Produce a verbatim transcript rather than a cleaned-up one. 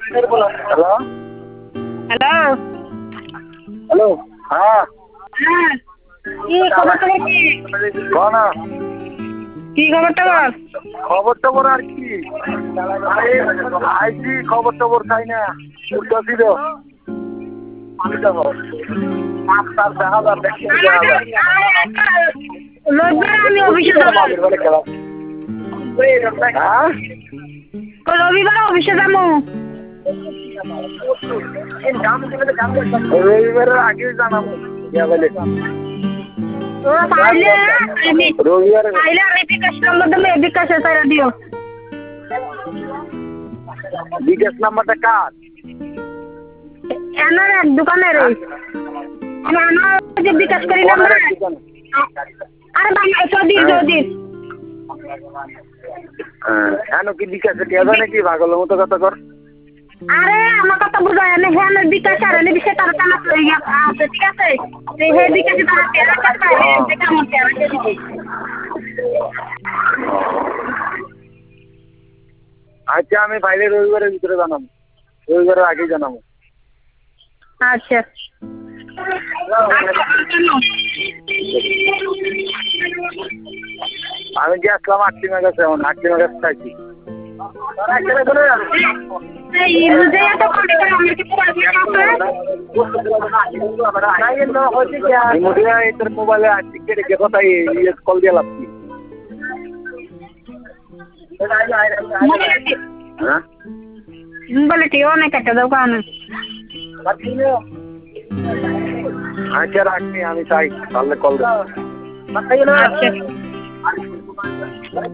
hello hello hello হ্যাঁ হ্যাঁ কি খবর টবর কি কন কি খবর টবর খবর টবর আর কি আইছি খবর টবর চাই না উঠতেছি তো রবিবার আমি অফিসে যাবো রবিবার অফিসে যাবো রবিবারের আগে জানাবো পাইলে রবিবার পাইলে আমি বিকাশ নম্বর দেবো বিকাশে তারা দিও বিকাশ নাম্বারটা কার এনার এক দোকানের আমার যে বিকাশ করি নাম্বার আরে বাংলা চৌধুরী চৌধুরী হ্যাঁ কি বিকাশে কে জানে কি পাগলের মতো কথা কর আরে আমার কথা বুঝায় না হ্যাঁ আমার বিকাশ আর এনে বিষয়ে তারা টানা আছে ঠিক আছে হে বিকাশে তারা তেরা কাটা হে দেখা মন তেরা দিবে আচ্ছা আমি বাইরে রবিবারের ভিতরে জানাবো রবিবারের আগেই জানাবো আচ্ছা আমি যে আসলাম আটটিমা কাছে এখন আটটিমা কাছে চাইছি মোবাইলে কোথায় কল দিয়ে লাগছি বলে ঠিক অনেক একটা দোকান আচ্ছা রাখছি আমি চাই তাহলে কল দেবো আচ্ছা